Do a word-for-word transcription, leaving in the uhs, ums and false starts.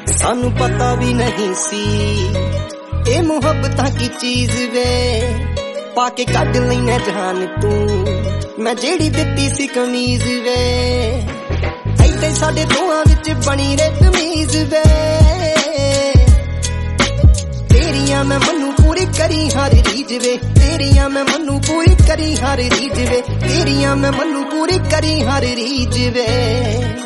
सानू पता भी नहीं सी ए मुहब्बतां की चीज वे, पाके कड लैने जहान तू मैं जेड़ी दित्ती सी कमीज वे। ऐडे साडे दोआं विच बनी रे तमीज वे, तेरियां मैं मन्नू पूरी करी हर रीज वे, तेरियां मैं मन्नू पूरी करी हर रीज वे, तेरियां मैं मन्नू पूरी करी हर रीज वे।